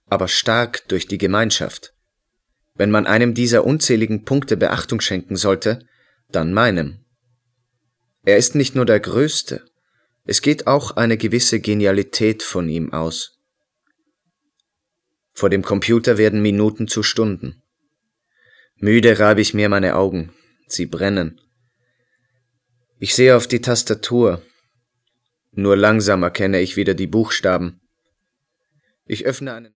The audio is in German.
aber stark durch die Gemeinschaft. Wenn man einem dieser unzähligen Punkte Beachtung schenken sollte, dann meinem. Er ist nicht nur der Größte, es geht auch eine gewisse Genialität von ihm aus. Vor dem Computer werden Minuten zu Stunden. Müde reibe ich mir meine Augen, sie brennen. Ich sehe auf die Tastatur. Nur langsam erkenne ich wieder die Buchstaben. Ich öffne einen